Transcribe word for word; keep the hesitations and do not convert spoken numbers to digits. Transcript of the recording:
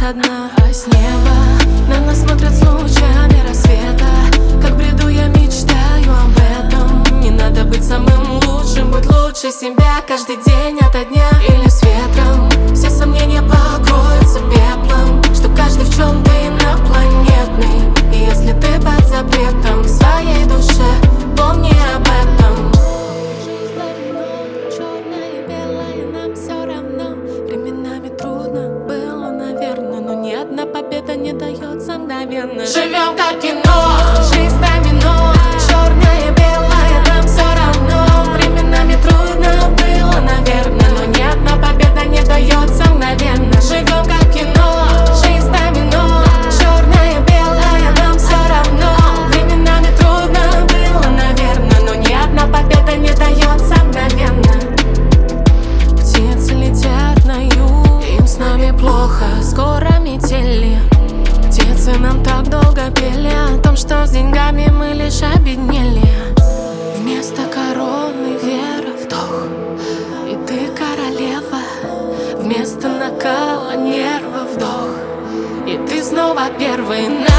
одна. А с неба на нас смотрят с лучами рассвета. Как в бреду я мечтаю об этом. Не надо быть самым лучшим, будь лучше себя каждый день ото дня. Или с ветром все сомнения покроются пеплом. Что каждый в чем-то инопланетный. И если ты под запретом в своей душе, помни об этом. Жизнь давно черная и белая, нам все равно. Временами трудно было, наверное, но ни одна победа не дается мгновенно. Живем как кино, жизнь домино. Черная и белая, нам все равно. Временами трудно было, наверное, но ни одна победа не дается мгновенно. Живем как кино, жизнь домино. Черная и белая, нам все равно. Временами трудно было, наверное, но ни одна победа не дается мгновенно. Птицы летят на юг, им с нами плохо, скоро метели. Птицы нам так долго пели о том, что с деньгами мы лишь обеднели. Вместо короны вера, вдох, и ты королева. Вместо накала нервы, вдох, и ты снова первый.